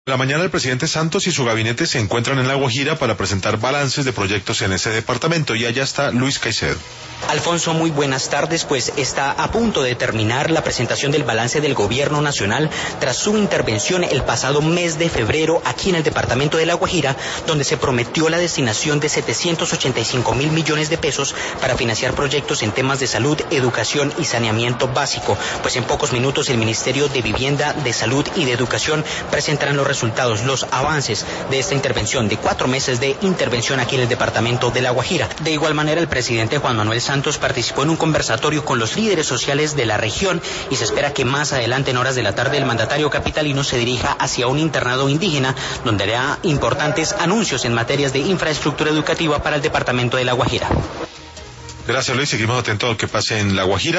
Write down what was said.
La mañana el presidente Santos y su gabinete se encuentran en La Guajira para presentar balances de proyectos en ese departamento y allá está Luis Caicedo. Alfonso, muy buenas tardes, pues está a punto de terminar la presentación del balance del gobierno nacional tras su intervención el pasado mes de febrero aquí en el departamento de La Guajira, donde se prometió la destinación de 785.000 millones de pesos para financiar proyectos en temas de salud, educación y saneamiento básico. Pues en pocos minutos el Ministerio de Vivienda, de Salud y de Educación presentarán los resultados, los avances de esta intervención, de 4 meses de intervención aquí en el departamento de La Guajira. De igual manera, el presidente Juan Manuel Santos participó en un conversatorio con los líderes sociales de la región y se espera que más adelante, en horas de la tarde, el mandatario capitalino se dirija hacia un internado indígena donde hará importantes anuncios en materias de infraestructura educativa para el departamento de La Guajira. Gracias, Luis. Seguimos atentos a lo que pase en La Guajira.